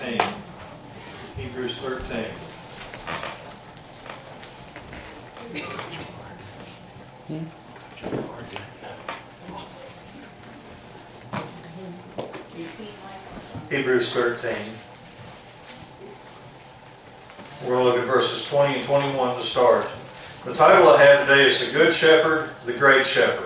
13. Hebrews 13. Hebrews 13. We're going to look at verses 20 and 21 to start. The title I have today is The Good Shepherd, the Great Shepherd.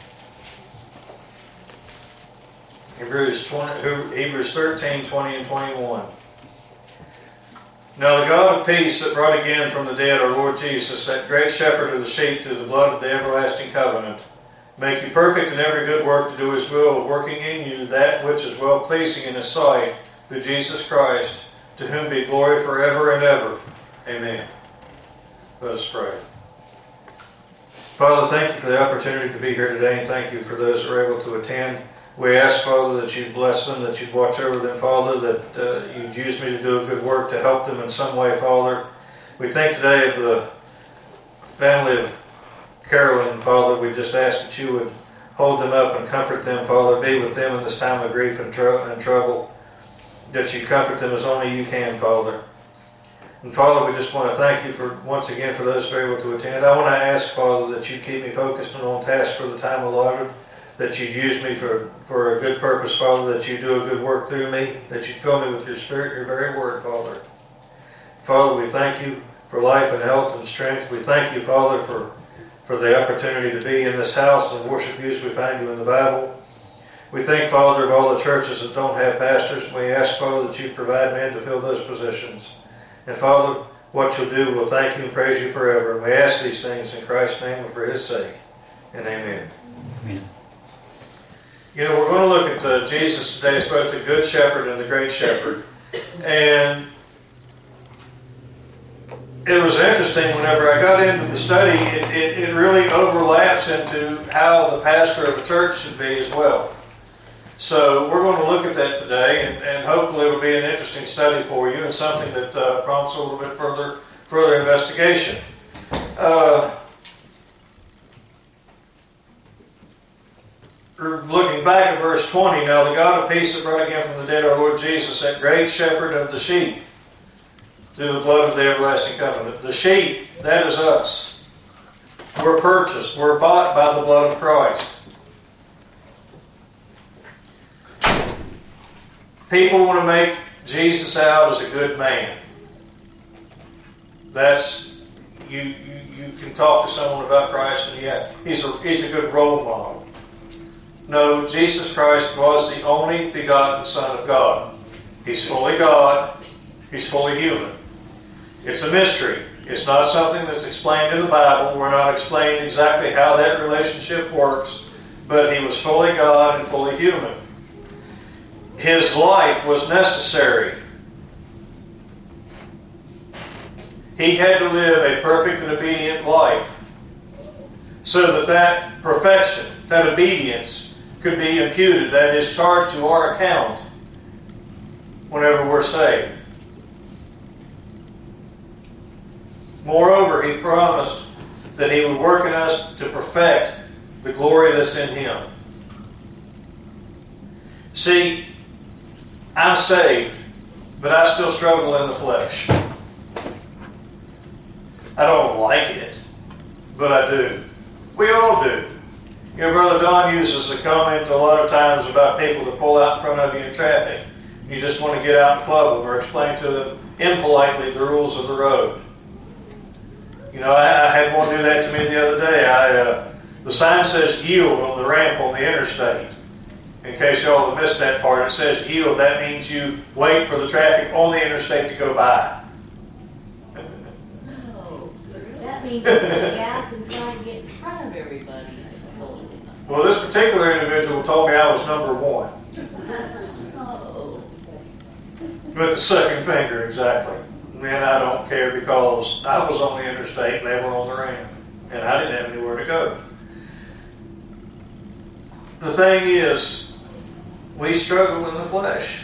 Hebrews 13, 20 and 21. Now the God of peace that brought again from the dead our Lord Jesus, that great shepherd of the sheep through the blood of the everlasting covenant, make you perfect in every good work to do His will, working in you that which is well-pleasing in His sight, through Jesus Christ, to whom be glory forever and ever. Amen. Let us pray. Father, thank you for the opportunity to be here today, and thank you for those who are able to attend. We ask, Father, that you'd bless them, that you'd watch over them, Father, that you'd use me to do a good work to help them in some way, Father. We think today of the family of Carolyn, Father. We just ask that you would hold them up and comfort them, Father. Be with them in this time of grief and trouble. That you comfort them as only you can, Father. And Father, we just want to thank you for once again for those who are able to attend. I want to ask, Father, that you keep me focused and on task for the time allotted, that you'd use me for a good purpose, Father, that you do a good work through me, that you fill me with your Spirit, your very word, Father. Father, we thank you for life and health and strength. We thank you, Father, for the opportunity to be in this house and worship you as we find you in the Bible. We thank, Father, of all the churches that don't have pastors. We ask, Father, that you provide men to fill those positions. And Father, what you'll do, we'll thank you and praise you forever. And we ask these things in Christ's name and for His sake. And amen. Amen. You know, we're going to look at Jesus today as both the Good Shepherd and the Great Shepherd. And it was interesting whenever I got into the study, it really overlaps into how the pastor of a church should be as well. So we're going to look at that today, and hopefully it'll be an interesting study for you and something that prompts a little bit further investigation. Looking back at verse 20, now the God of peace that brought again from the dead our Lord Jesus, that great shepherd of the sheep, through the blood of the everlasting covenant. The sheep, that is us. We're purchased. We're bought by the blood of Christ. People want to make Jesus out as a good man. That's you can talk to someone about Christ and yeah, he's a good role model. No, Jesus Christ was the only begotten Son of God. He's fully God. He's fully human. It's a mystery. It's not something that's explained in the Bible. We're not explaining exactly how that relationship works, but He was fully God and fully human. His life was necessary. He had to live a perfect and obedient life so that perfection, that obedience, could be imputed, that is, charged to our account whenever we're saved. Moreover, He promised that He would work in us to perfect the glory that's in Him. See, I'm saved, but I still struggle in the flesh. I don't like it, but I do. We all do. You know, Brother Don uses a comment a lot of times about people that pull out in front of you in traffic. You just want to get out and club them or explain to them impolitely the rules of the road. You know, I had one do that to me the other day. The sign says yield on the ramp on the interstate. In case y'all have missed that part, it says yield. That means you wait for the traffic on the interstate to go by. No, that means you put gas and try and get in front of everybody. Well, this particular individual told me I was number one. Oh. With the second finger, exactly. And I don't care because I was on the interstate and they were on the ramp. And I didn't have anywhere to go. The thing is, we struggle in the flesh.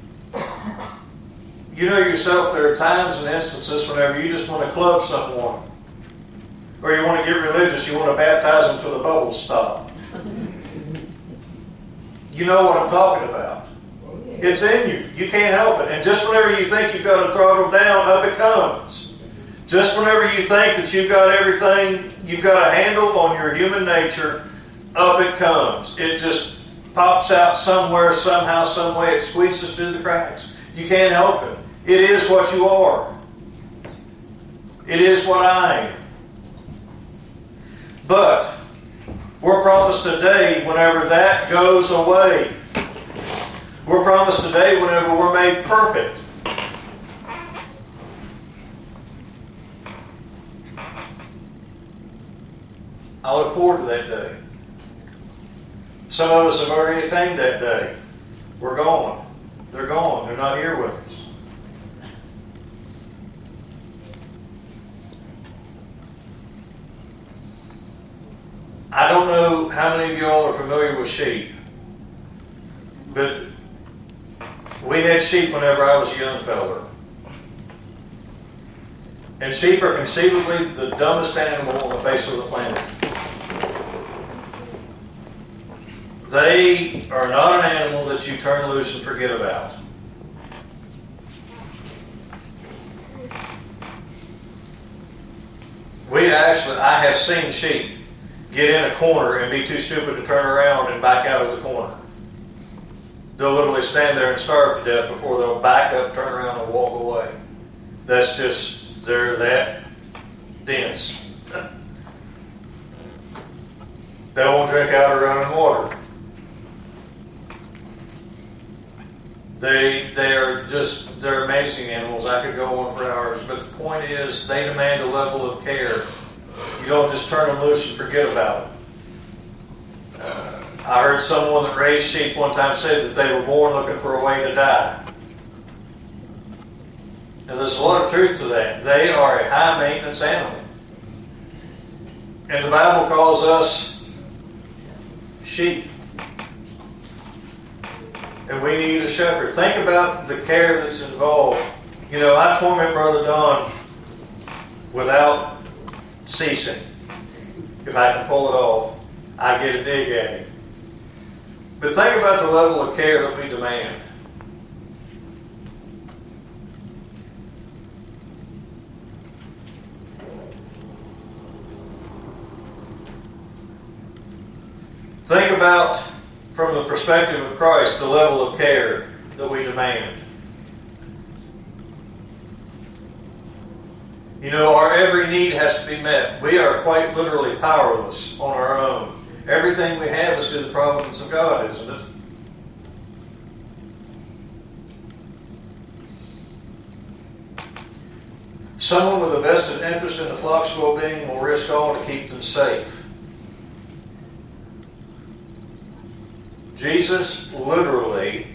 You know yourself, there are times and instances whenever you just want to club someone. Or you want to get religious, you want to baptize them till the bubbles stop. You know what I'm talking about. It's in you. You can't help it. And just whenever you think you've got to throttle down, up it comes. Just whenever you think that you've got everything, you've got a handle on your human nature, up it comes. It just pops out somewhere, somehow, some way. It squeezes through the cracks. You can't help it. It is what you are. It is what I am. But we're promised today whenever that goes away. We're promised today whenever we're made perfect. I look forward to that day. Some of us have already attained that day. We're gone. They're gone. They're not here with us. I don't know how many of y'all are familiar with sheep, but we had sheep whenever I was a young fella. And sheep are conceivably the dumbest animal on the face of the planet. They are not an animal that you turn loose and forget about. I have seen sheep get in a corner and be too stupid to turn around and back out of the corner. They'll literally stand there and starve to death before they'll back up, turn around, and walk away. That's just, they're that dense. They won't drink out of running water. They're amazing animals. I could go on for hours, but the point is they demand a level of care. You don't just turn them loose and forget about it. I heard someone that raised sheep one time say that they were born looking for a way to die. And there's a lot of truth to that. They are a high maintenance animal. And the Bible calls us sheep. And we need a shepherd. Think about the care that's involved. You know, I torment Brother Don without ceasing. If I can pull it off, I get a dig at him. But think about the level of care that we demand. Think about, from the perspective of Christ, the level of care that we demand. You know, our every need has to be met. We are quite literally powerless on our own. Everything we have is through the providence of God, isn't it? Someone with a vested interest in the flock's well-being will risk all to keep them safe. Jesus literally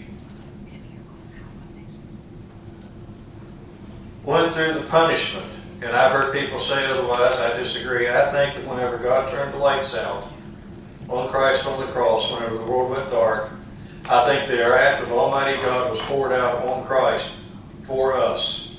went through the punishment. And I've heard people say otherwise. I disagree. I think that whenever God turned the lights out on Christ on the cross, whenever the world went dark, I think the wrath of Almighty God was poured out on Christ for us.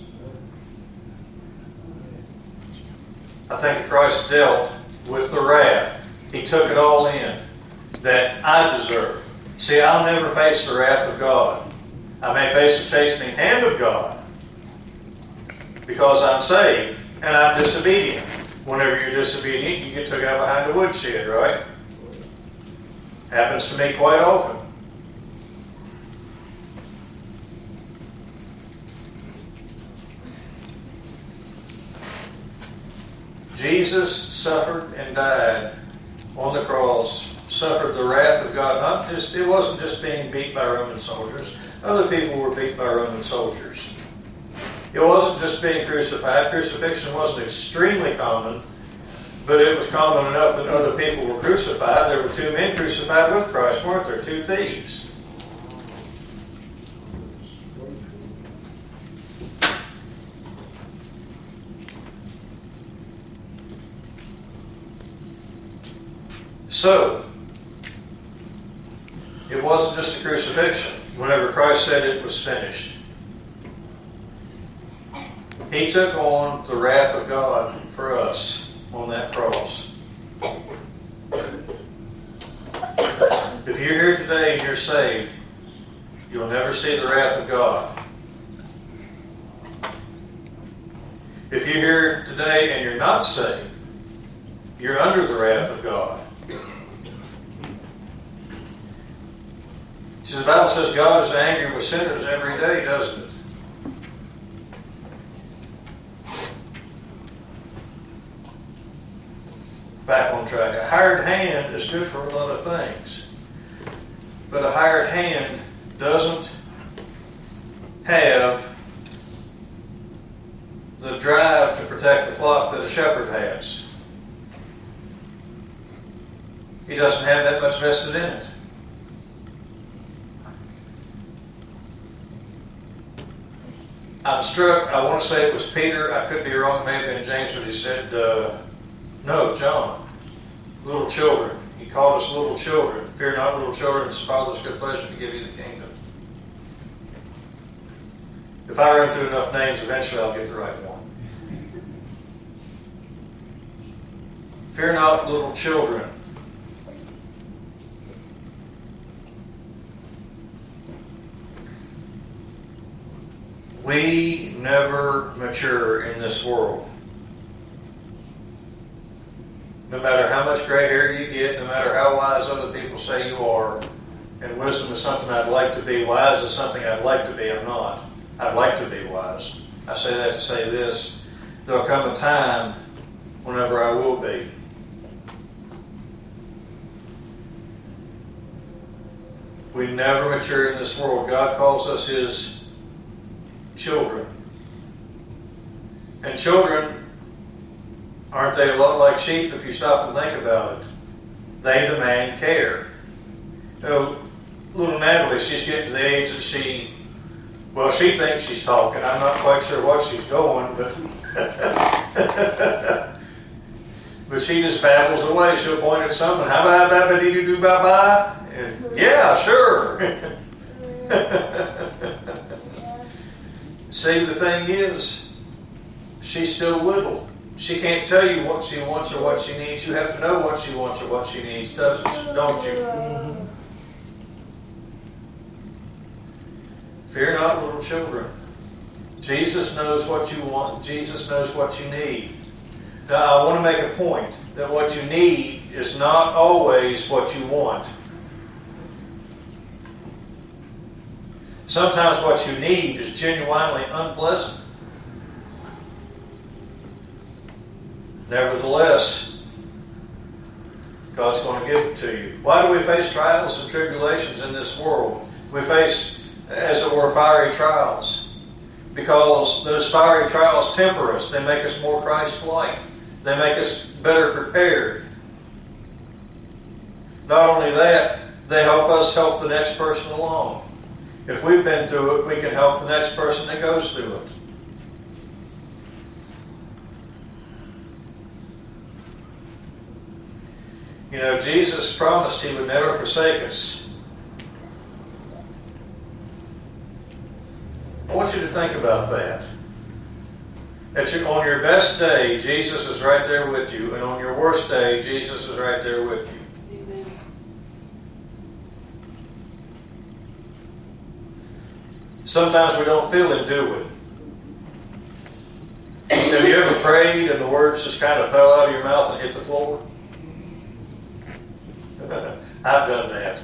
I think that Christ dealt with the wrath. He took it all in that I deserve. See, I'll never face the wrath of God. I may face the chastening hand of God because I'm saved and I'm disobedient. Whenever you're disobedient, you get took out behind the woodshed, right? Happens to me quite often. Jesus suffered and died on the cross, suffered the wrath of God. It wasn't just being beat by Roman soldiers. Other people were beat by Roman soldiers. It wasn't just being crucified. Crucifixion wasn't extremely common, but it was common enough that other people were crucified. There were two men crucified with Christ, weren't there? Two thieves. So, it wasn't just a crucifixion. Whenever Christ said it was finished, He took on the wrath of God for us on that cross. If you're here today and you're saved, you'll never see the wrath of God. If you're here today and you're not saved, you're under the wrath of God. See, the Bible says God is angry with sinners every day, doesn't it? Back on track. A hired hand is good for a lot of things. But a hired hand doesn't have the drive to protect the flock that a shepherd has. He doesn't have that much vested in it. I'm struck, I want to say it was Peter, I could be wrong, maybe in James, but he said, no, John, little children. He called us little children. Fear not, little children, it's the Father's good pleasure to give you the kingdom. If I run through enough names, eventually I'll get the right one. Fear not, little children. We never mature in this world. No matter how much gray hair you get, no matter how wise other people say you are, and wisdom is something I'd like to be, wise is something I'd like to be, I'm not. I'd like to be wise. I say that to say this. There'll come a time whenever I will be. We never mature in this world. God calls us His children. And children, aren't they a lot like sheep if you stop and think about it? They demand care. You know, little Natalie, she's getting to the age that she thinks she's talking. I'm not quite sure what she's going, but but she just babbles away. She'll point at something. How about ba-ba-dee-doo bye-bye? And, yeah, sure. See, the thing is, she's still little. She can't tell you what she wants or what she needs. You have to know what she wants or what she needs, don't you? Fear not, little children. Jesus knows what you want. Jesus knows what you need. Now, I want to make a point that what you need is not always what you want. Sometimes what you need is genuinely unpleasant. Nevertheless, God's going to give it to you. Why do we face trials and tribulations in this world? We face, as it were, fiery trials. Because those fiery trials temper us. They make us more Christ-like. They make us better prepared. Not only that, they help us help the next person along. If we've been through it, we can help the next person that goes through it. You know, Jesus promised He would never forsake us. I want you to think about that. On your best day, Jesus is right there with you. And on your worst day, Jesus is right there with you. Amen. Sometimes we don't feel Him, do we? Have you ever prayed and the words just kind of fell out of your mouth and hit the floor? I've done that.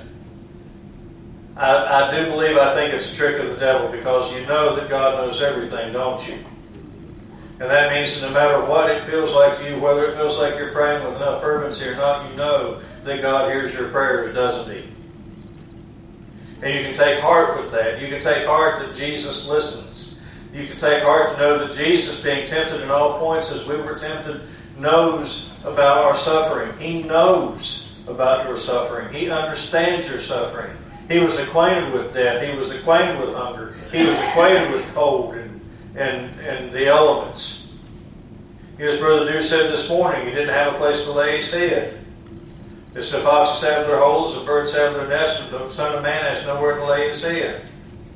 I do believe, I think it's a trick of the devil, because you know that God knows everything, don't you? And that means that no matter what it feels like to you, whether it feels like you're praying with enough fervency or not, you know that God hears your prayers, doesn't He? And you can take heart with that. You can take heart that Jesus listens. You can take heart to know that Jesus, being tempted in all points as we were tempted, knows about our suffering. He knows about your suffering. He understands your suffering. He was acquainted with death. He was acquainted with hunger. He was acquainted with cold and the elements. As Brother Drew said this morning, he didn't have a place to lay his head. As the foxes have their holes, the birds have their nests, but the Son of Man has nowhere to lay his head.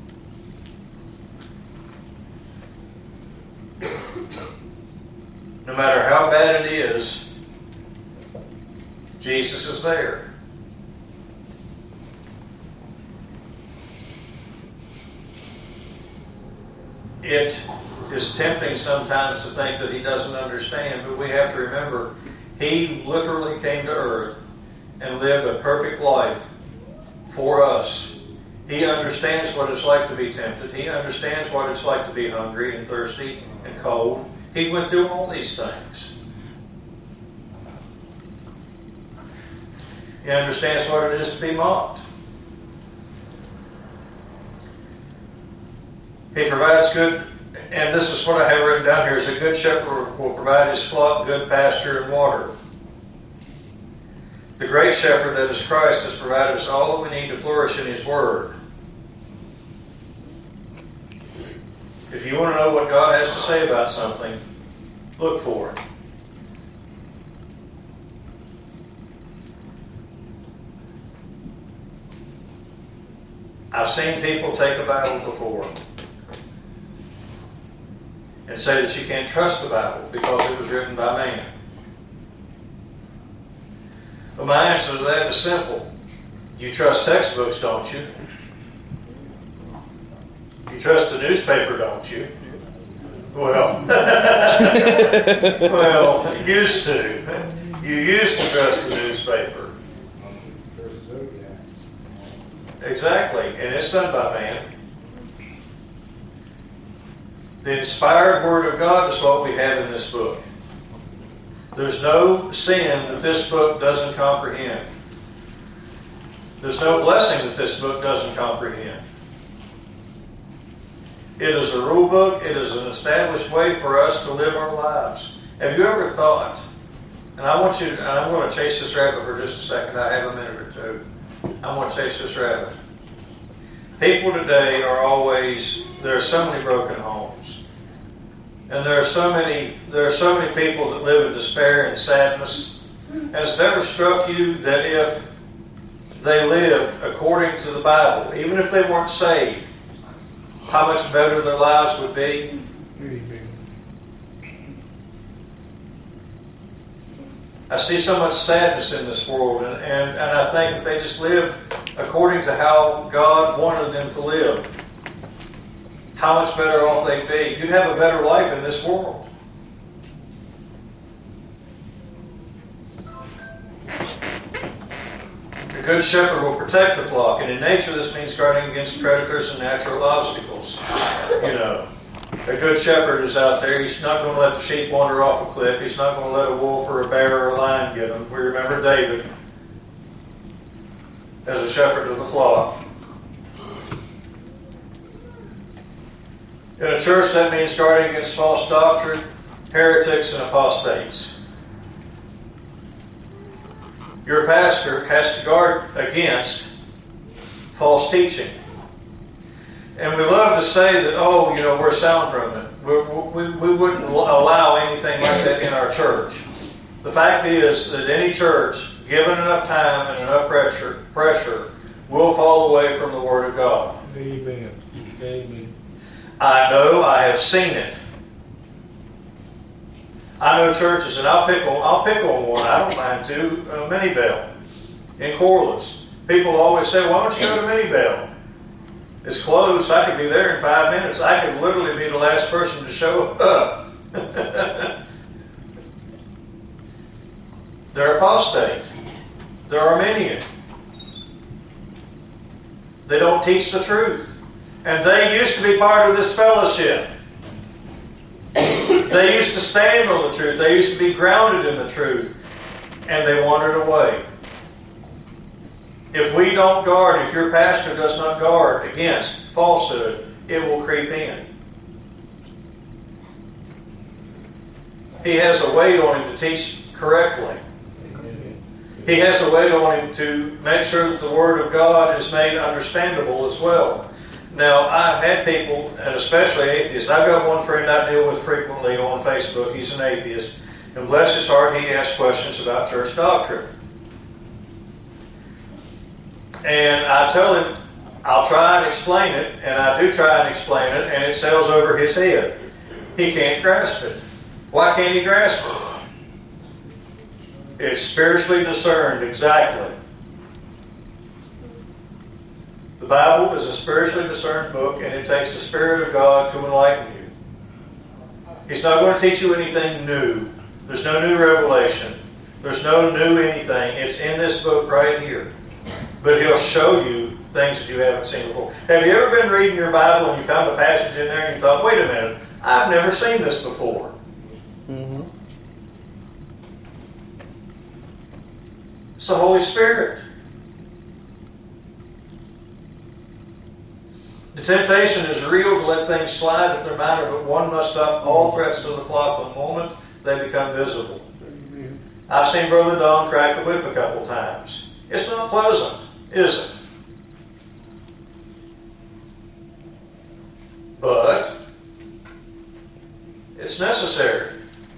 No matter how bad it is, Jesus is there. it is tempting sometimes to think that he doesn't understand, but we have to remember he literally came to earth and lived a perfect life for us. He understands what it's like to be tempted. He understands what it's like to be hungry and thirsty and cold. He went through all these things. He understands what it is to be mocked. He provides good, and this is what I have written down here, is a good shepherd will provide his flock good pasture and water. The great shepherd that is Christ has provided us all that we need to flourish in his word. If you want to know what God has to say about something, look for it. I've seen people take a Bible before and say that you can't trust the Bible because it was written by man. Well, my answer to that is simple. You trust textbooks, don't you? You trust the newspaper, don't you? Well, well, used to. You used to trust the newspaper. Exactly, and it's done by man. The inspired Word of God is what we have in this book. There's no sin that this book doesn't comprehend. There's no blessing that this book doesn't comprehend. It is a rule book. It is an established way for us to live our lives. Have you ever thought, and I'm going to chase this rabbit for just a second. I have a minute or two. I'm going to chase this rabbit. People today there are so many broken homes. And there are so many people that live in despair and sadness. Has it ever struck you that if they lived according to the Bible, even if they weren't saved, how much better their lives would be? I see so much sadness in this world, and I think if they just lived according to how God wanted them to live, how much better off they'd be. You'd have a better life in this world. The good shepherd will protect the flock, and in nature this means guarding against predators and natural obstacles. You know, a good shepherd is out there. He's not going to let the sheep wander off a cliff. He's not going to let a wolf or a bear or a lion get them. We remember David as a shepherd of the flock. In a church, that means guarding against false doctrine, heretics, and apostates. Your pastor has to guard against false teaching. And we love to say that, we're sound from it. We wouldn't allow anything like that in our church. The fact is that any church, given enough time and enough pressure, will fall away from the Word of God. Amen. Amen. I know, I have seen it. I know churches, and I'll pick on one. I don't mind too. Minibell in Corliss. People always say, "Why don't you go to Minibell? It's close. I could be there in 5 minutes. I could literally be the last person to show up." They're apostate. They're Arminian. They don't teach the truth. And they used to be part of this fellowship. They used to stand on the truth. They used to be grounded in the truth. And they wandered away. If we don't guard, if your pastor does not guard against falsehood, it will creep in. He has a weight on him to teach correctly. He has a weight on him to make sure that the Word of God is made understandable as well. Now, I've had people, and especially atheists. I've got one friend I deal with frequently on Facebook. He's an atheist. And bless his heart, he asks questions about church doctrine. And I tell him, I'll try and explain it, and I do try and explain it, and it sails over his head. He can't grasp it. Why can't he grasp it? It's spiritually discerned, exactly. The Bible is a spiritually discerned book, and it takes the Spirit of God to enlighten you. He's not going to teach you anything new. There's no new revelation. There's no new anything. It's in this book right here. But He'll show you things that you haven't seen before. Have you ever been reading your Bible and you found a passage in there and you thought, wait a minute, I've never seen this before? Mm-hmm. It's the Holy Spirit. The temptation is real to let things slide if they're minor, but one must stop all threats to the flock the moment they become visible. I've seen Brother Don crack the whip a couple times. It's not pleasant, is it? But it's necessary.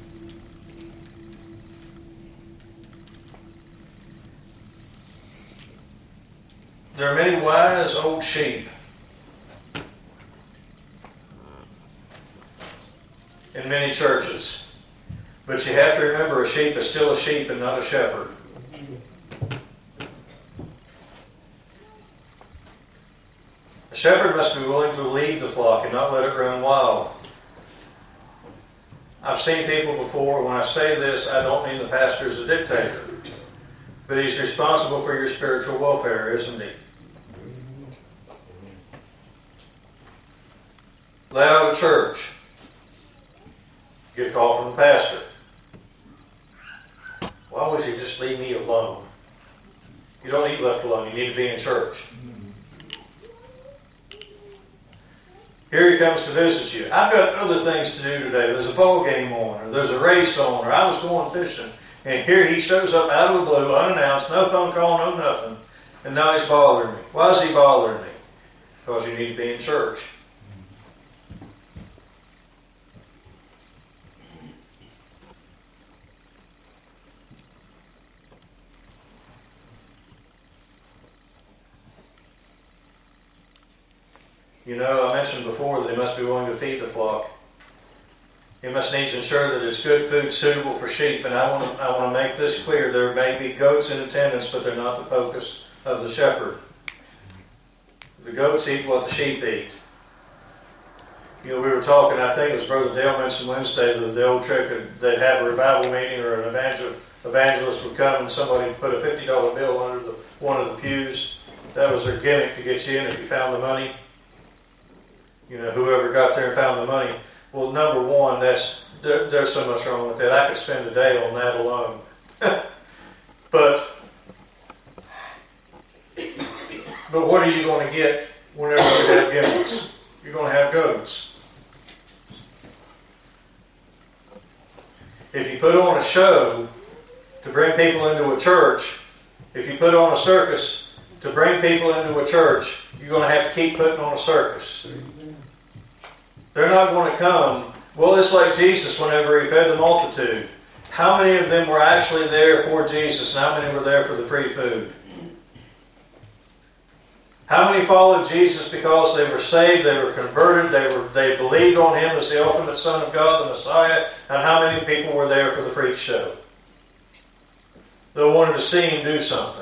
There are many wise old sheep in many churches. But you have to remember, a sheep is still a sheep and not a shepherd. A shepherd must be willing to lead the flock and not let it run wild. I've seen people before, when I say this, I don't mean the pastor is a dictator. But he's responsible for your spiritual welfare, isn't he? Lay out of church. Get a call from the pastor. Why would you just leave me alone? You don't need left alone. You need to be in church. Here he comes to visit you. I've got other things to do today. There's a ball game on, or there's a race on, or I was going fishing. And here he shows up out of the blue, unannounced, no phone call, no nothing. And now he's bothering me. Why is he bothering me? Because you need to be in church. You know, I mentioned before that he must be willing to feed the flock. He must needs ensure that it's good food suitable for sheep. And I want to make this clear. There may be goats in attendance, but they're not the focus of the shepherd. The goats eat what the sheep eat. You know, we were talking, I think it was Brother Dale mentioned Wednesday, that the old trick, they'd have a revival meeting or an evangelist would come and somebody would put a $50 bill under one of the pews. That was their gimmick to get you in if you found the money. You know, whoever got there and found the money. Well, number one, there's so much wrong with that. I could spend a day on that alone. But what are you going to get whenever you have gimmicks? You're going to have goats. If you put on a show to bring people into a church, if you put on a circus to bring people into a church, you're going to have to keep putting on a circus. They're not going to come. Well, it's like Jesus whenever he fed the multitude. How many of them were actually there for Jesus and how many were there for the free food? How many followed Jesus because they were saved, they were converted, they believed on Him as the ultimate Son of God, the Messiah, and how many people were there for the freak show? They wanted to see Him do something.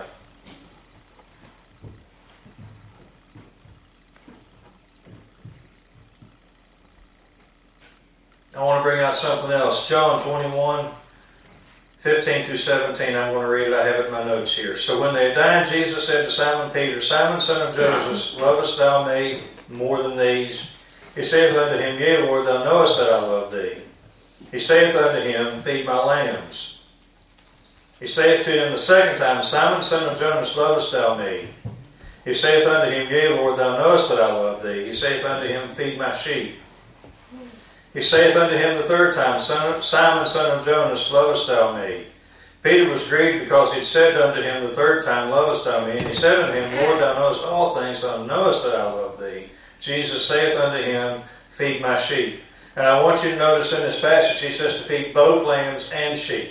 I want to bring out something else. John 21, 15 through 17. I'm going to read it. I have it in my notes here. So when they had dined, Jesus said to Simon Peter, Simon, son of Joseph, lovest thou me more than these? He saith unto him, Yea, Lord, thou knowest that I love thee. He saith unto him, Feed my lambs. He saith to him the second time, Simon, son of Jonas, lovest thou me? He saith unto him, Yea, Lord, thou knowest that I love thee. He saith unto him, Feed my sheep. He saith unto him the third time, Simon, son of Jonas, lovest thou me? Peter was grieved because he said unto him the third time, Lovest thou me? And he said unto him, Lord, thou knowest all things, thou knowest that I love thee. Jesus saith unto him, Feed my sheep. And I want you to notice in this passage, he says to feed both lambs and sheep.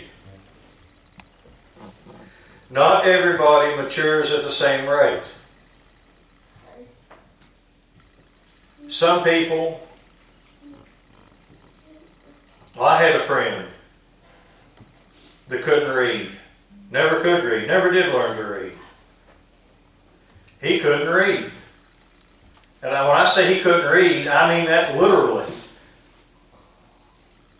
Not everybody matures at the same rate. Some people... Well, I had a friend that couldn't read. Never could read. Never did learn to read. He couldn't read. And when I say he couldn't read, I mean that literally.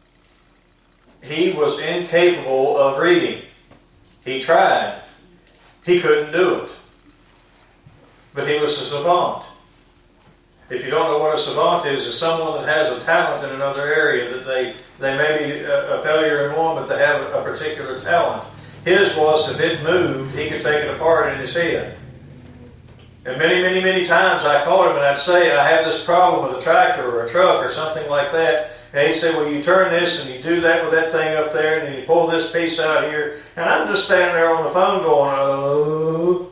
he was incapable of reading. He tried. He couldn't do it. But he was a savant. If you don't know what a savant is, it's someone that has a talent in another area, that they may be a failure in one, but they have a particular talent. His was, if it moved, he could take it apart in his head. And many, many, many times I called him and I'd say, I have this problem with a tractor or a truck or something like that. And he'd say, well, you turn this and you do that with that thing up there, and then you pull this piece out here. And I'm just standing there on the phone going, oh.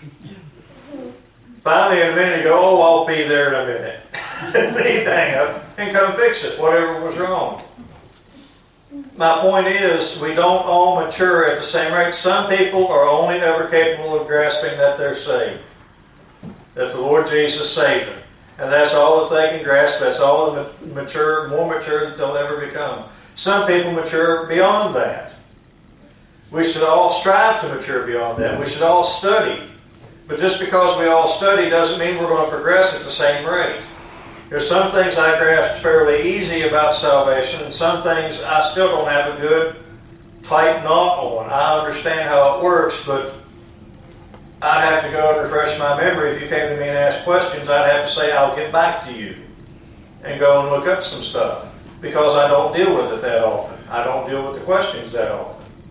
Finally, in a minute, he go, oh, I'll be there in a minute. And he'd hang up and come fix it, whatever was wrong. My point is, we don't all mature at the same rate. Some people are only ever capable of grasping that they're saved, that the Lord Jesus saved them. And that's all that they can grasp. That's all mature, more mature that they'll ever become. Some people mature beyond that. We should all strive to mature beyond that. We should all study. But just because we all study doesn't mean we're going to progress at the same rate. There's some things I grasp fairly easy about salvation, and some things I still don't have a good tight knot on. I understand how it works, but I'd have to go and refresh my memory. If you came to me and asked questions, I'd have to say, I'll get back to you and go and look up some stuff, because I don't deal with it that often. I don't deal with the questions that often.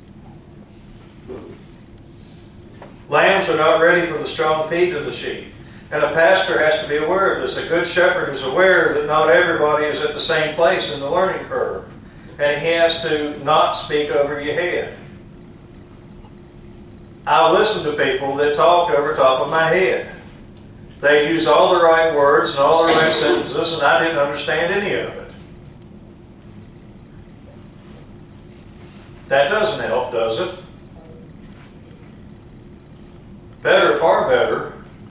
Lambs are not ready for the strong feed of the sheep. And a pastor has to be aware of this. A good shepherd is aware that not everybody is at the same place in the learning curve. And he has to not speak over your head. I listen to people that talk over top of my head. They use all the right words and all the right sentences, and I didn't understand any of it. That doesn't help, does it? Better, far better,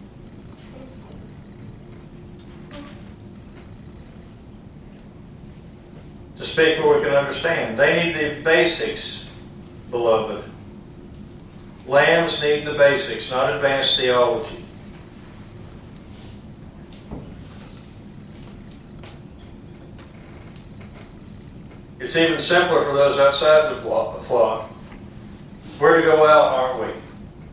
to speak where we can understand. They need the basics, beloved. Lambs need the basics, not advanced theology. It's even simpler for those outside the flock. We're to go out, aren't we?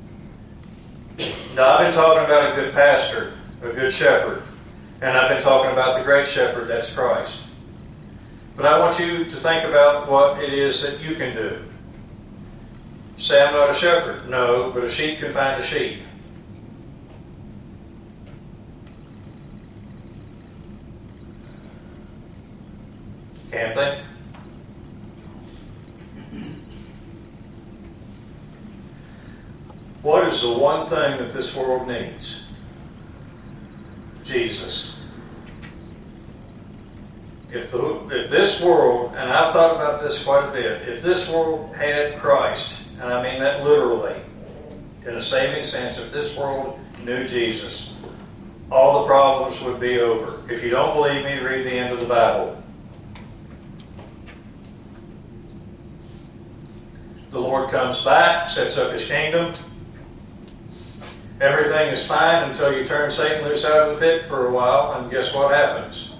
Now, I've been talking about a good pastor, a good shepherd, and I've been talking about the great shepherd, that's Christ. But I want you to think about what it is that you can do. Say, I'm not a shepherd. No, but a sheep can find a sheep. Can't they? What is the one thing that this world needs? Jesus. If this world, and I've thought about this quite a bit, if this world had Christ, and I mean that literally, in a saving sense, if this world knew Jesus, all the problems would be over. If you don't believe me, read the end of the Bible. The Lord comes back, sets up His kingdom. Everything is fine until you turn Satan loose out of the pit for a while, and guess what happens?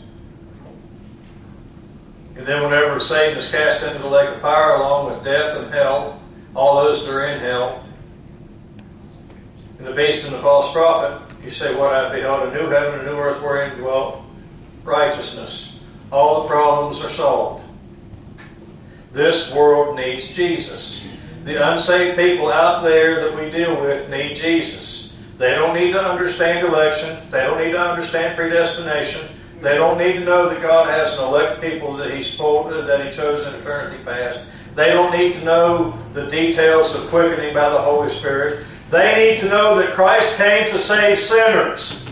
And then whenever Satan is cast into the lake of fire along with death and hell, all those that are in hell, and the beast and the false prophet, you say, what I beheld, a new heaven and a new earth wherein dwelt righteousness. All the problems are solved. This world needs Jesus. The unsaved people out there that we deal with need Jesus. They don't need to understand election. They don't need to understand predestination. They don't need to know that God has an elect people that He chose in eternity past. They don't need to know the details of quickening by the Holy Spirit. They need to know that Christ came to save sinners.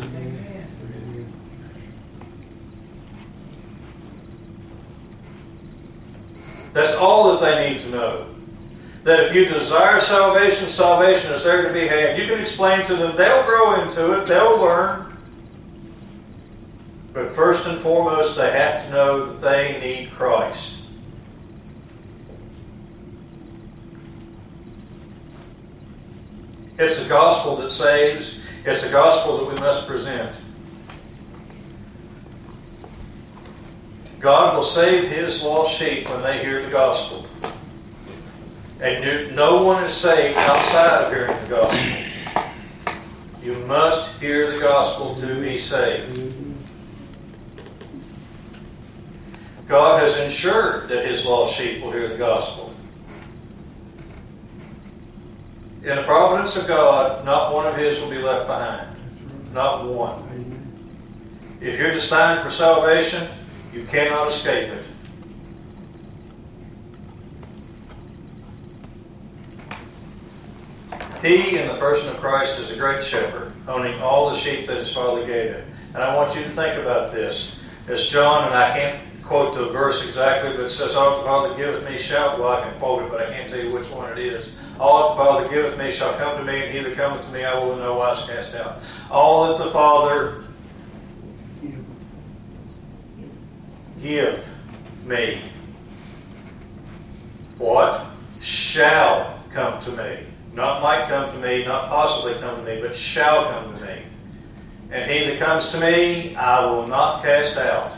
That's all that they need to know. That if you desire salvation, salvation is there to be had. You can explain to them. They'll grow into it. They'll learn. But first and foremost, they have to know that they need Christ. It's the gospel that saves. It's the gospel that we must present. God will save His lost sheep when they hear the gospel. And no one is saved outside of hearing the gospel. You must hear the gospel to be saved. God has ensured that His lost sheep will hear the gospel. In the providence of God, not one of His will be left behind. Not one. If you're destined for salvation, you cannot escape it. He, in the person of Christ, is a great shepherd, owning all the sheep that His Father gave Him. And I want you to think about this. As John, and I can't quote the verse exactly, but it says, all that the Father giveth me shall, well, I can quote it, but I can't tell you which one it is. All that the Father giveth me shall come to me, and he that cometh to me I will in no wise cast out. All that the Father give me, what? Shall come to me. Not might come to me, not possibly come to me, but shall come to me. And he that comes to me, I will not cast out.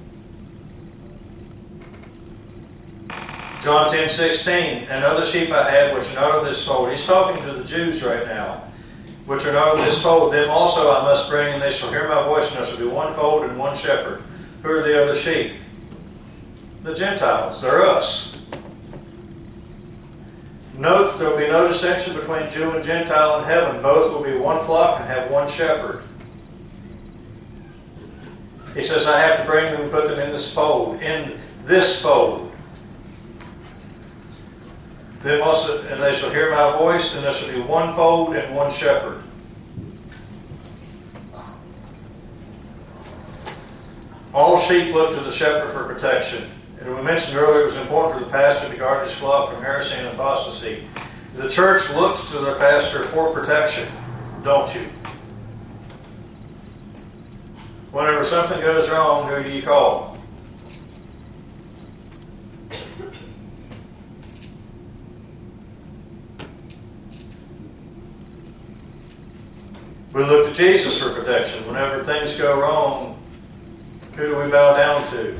John 10:16, and other sheep I have which are not of this fold. He's talking to the Jews right now, which are not of this fold. Them also I must bring, and they shall hear my voice, and there shall be one fold and one shepherd. Who are the other sheep? The Gentiles. They're us. Note that there will be no distinction between Jew and Gentile in heaven. Both will be one flock and have one shepherd. He says, I have to bring them and put them in this fold. In this fold. Them also, and they shall hear my voice, and there shall be one fold and one shepherd. All sheep look to the shepherd for protection. And we mentioned earlier it was important for the pastor to guard his flock from heresy and apostasy. The church looks to their pastor for protection, don't you? Whenever something goes wrong, who do you call? We look to Jesus for protection. Whenever things go wrong, who do we bow down to?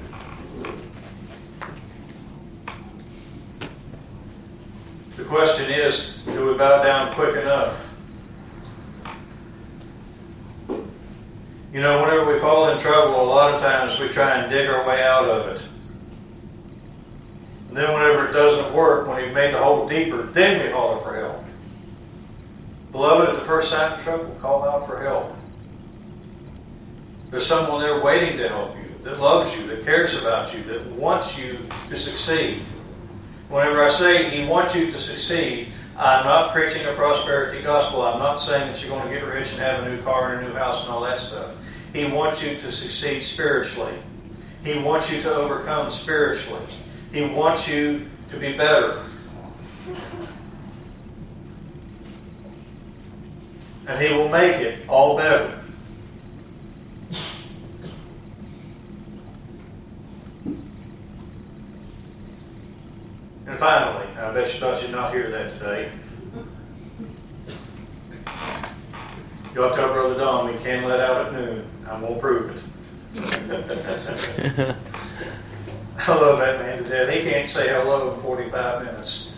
The question is, do we bow down quick enough? You know, whenever we fall in trouble, a lot of times we try and dig our way out of it. And then whenever it doesn't work, when we've made the hole deeper, then we holler for help. Beloved, at the first sign of trouble, call out for help. There's someone there waiting to help you, that loves you, that cares about you, that wants you to succeed. Whenever I say He wants you to succeed, I'm not preaching a prosperity gospel. I'm not saying that you're going to get rich and have a new car and a new house and all that stuff. He wants you to succeed spiritually. He wants you to overcome spiritually. He wants you to be better. And He will make it all better. And finally, I bet you thought you'd not hear that today. Y'all tell Brother Don we can let out at noon. I won't prove it. I love that man to death. He can't say hello in 45 minutes.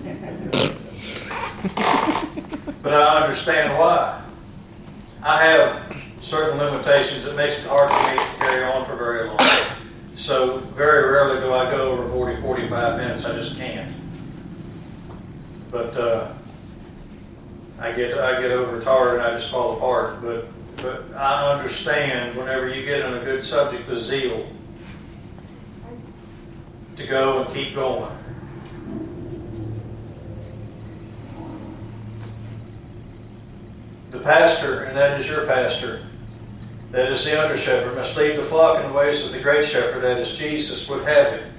But I understand why. I have certain limitations that makes it hard for me to carry on for very long. So very rarely do I go over 40, 45 minutes. I just can't. But I get overtired and I just fall apart. But I understand whenever you get on a good subject, the zeal to go and keep going. The pastor, and that is your pastor, that is the under shepherd, must lead the flock in the ways of the great shepherd, that is Jesus, would have it.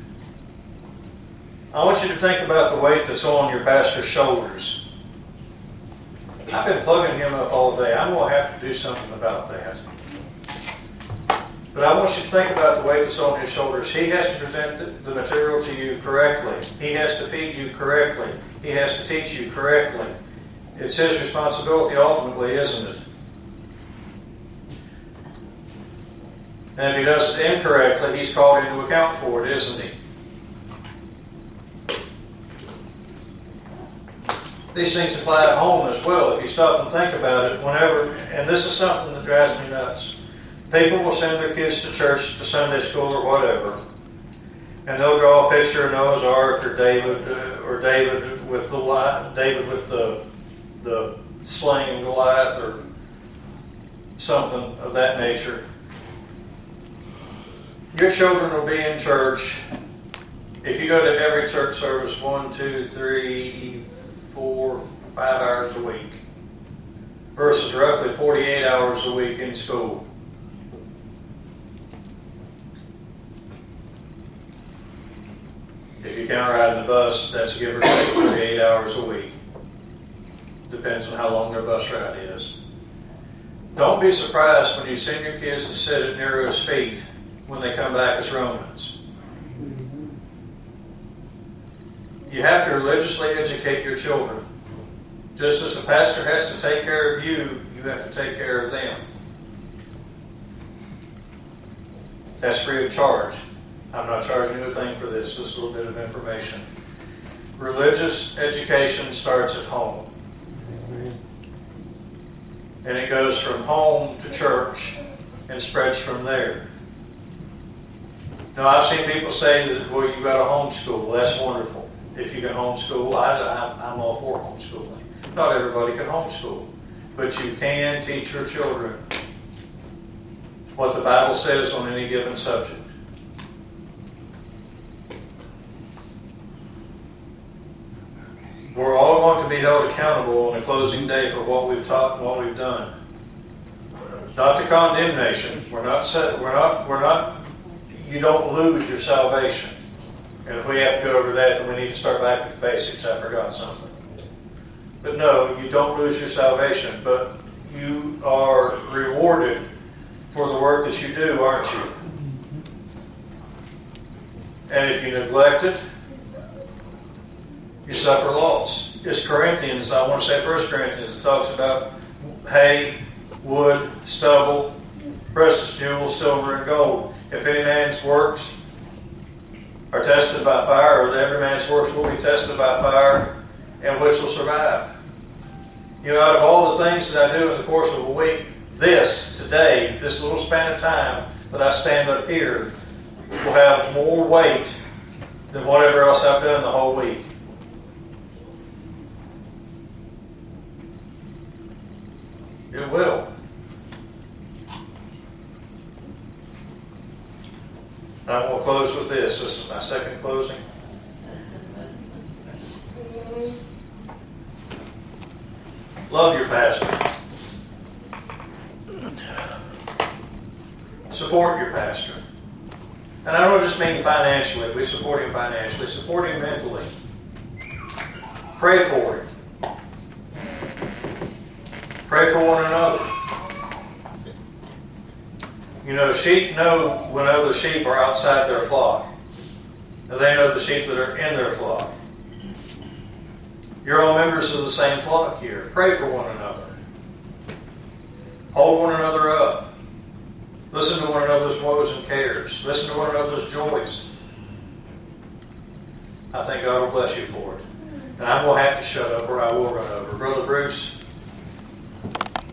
I want you to think about the weight that's on your pastor's shoulders. I've been plugging him up all day. I'm going to have to do something about that. But I want you to think about the weight that's on his shoulders. He has to present the material to you correctly. He has to feed you correctly. He has to teach you correctly. It's his responsibility ultimately, isn't it? And if he does it incorrectly, he's called into account for it, isn't he? These things apply at home as well. If you stop and think about it, whenever, and this is something that drives me nuts, people will send their kids to church, to Sunday school or whatever, and they'll draw a picture of Noah's Ark or David with the slaying Goliath or something of that nature. Your children will be in church. If you go to every church service 1, 2, 3, 4, 5 hours a week versus roughly 48 hours a week in school. If you count riding the bus, that's give or take 48 hours a week. Depends on how long their bus ride is. Don't be surprised when you send your kids to sit at Nero's feet when they come back as Romans. You have to religiously educate your children. Just as the pastor has to take care of you, you have to take care of them. That's free of charge. I'm not charging you a thing for this. Just a little bit of information. Religious education starts at home. And it goes from home to church and spreads from there. Now, I've seen people say that, well, you've got to homeschool. Well, that's wonderful. If you can homeschool, I'm all for homeschooling. Not everybody can homeschool. But you can teach your children what the Bible says on any given subject. We're all going to be held accountable on the closing day for what we've taught and what we've done. Not to condemnation. You don't lose your salvation. And if we have to go over that, then we need to start back with the basics. I forgot something. But no, you don't lose your salvation, but you are rewarded for the work that you do, aren't you? And if you neglect it, you suffer loss. It's Corinthians, I want to say 1 Corinthians, it talks about hay, wood, stubble, precious jewels, silver, and gold. If any man's works are tested by fire, or every man's works will be tested by fire, and which will survive. You know, out of all the things that I do in the course of a week, this little span of time that I stand up here will have more weight than whatever else I've done the whole week. It will. I'm going to close with this. This is my second closing. Love your pastor. Support your pastor. And I don't just mean financially. We support him financially. Support him mentally. Pray for him. Pray for one another. You know, sheep know when other sheep are outside their flock. And they know the sheep that are in their flock. You're all members of the same flock here. Pray for one another. Hold one another up. Listen to one another's woes and cares. Listen to one another's joys. I think God will bless you for it. And I'm going to have to shut up or I will run over. Brother Bruce,